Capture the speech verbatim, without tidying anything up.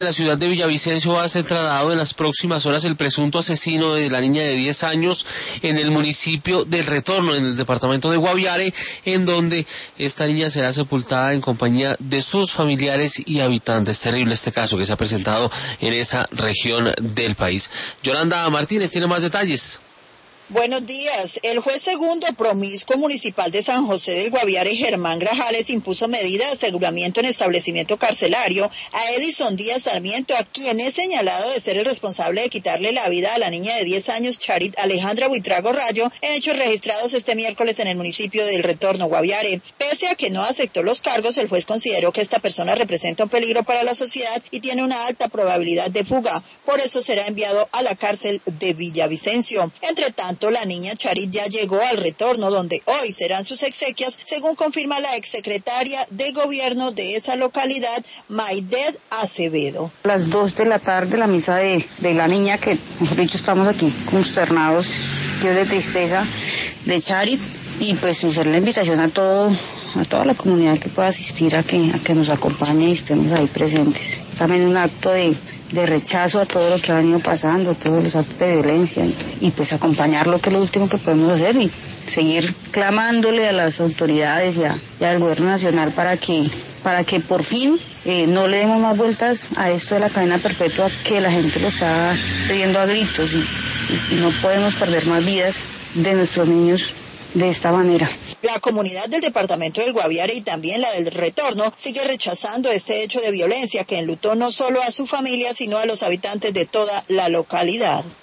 En la ciudad de Villavicencio va a ser trasladado en las próximas horas el presunto asesino de la niña de diez años en el municipio del Retorno, en el departamento de Guaviare, en donde esta niña será sepultada en compañía de sus familiares y habitantes. Terrible este caso que se ha presentado en esa región del país. Yolanda Martínez tiene más detalles. Buenos días. El juez segundo promiscuo municipal de San José del Guaviare, Germán Grajales, impuso medida de aseguramiento en establecimiento carcelario a Edison Díaz Sarmiento, a quien es señalado de ser el responsable de quitarle la vida a la niña de diez años, Charit Alejandra Buitrago Rayo, en hechos registrados este miércoles en el municipio del Retorno, Guaviare. Pese a que no aceptó los cargos, el juez consideró que esta persona representa un peligro para la sociedad y tiene una alta probabilidad de fuga. Por eso será enviado a la cárcel de Villavicencio. Entre tanto, la niña Charit ya llegó al Retorno, donde hoy serán sus exequias, según confirma la exsecretaria de gobierno de esa localidad, Maidet Acevedo. A las dos de la tarde, la misa de, de la niña, que mejor dicho estamos aquí consternados, llenos de tristeza, de Charit, y pues hacer la invitación a todo, a toda la comunidad que pueda asistir a que, a que nos acompañe y estemos ahí presentes. También un acto de de rechazo a todo lo que ha venido pasando, todos los actos de violencia, y, y pues acompañarlo, que es lo último que podemos hacer, y seguir clamándole a las autoridades y, a, y al gobierno nacional para que, para que por fin eh, no le demos más vueltas a esto de la cadena perpetua, que la gente lo está pidiendo a gritos, y, y, y no podemos perder más vidas de nuestros niños de esta manera. La comunidad del departamento del Guaviare y también la del Retorno sigue rechazando este hecho de violencia que enlutó no solo a su familia, sino a los habitantes de toda la localidad.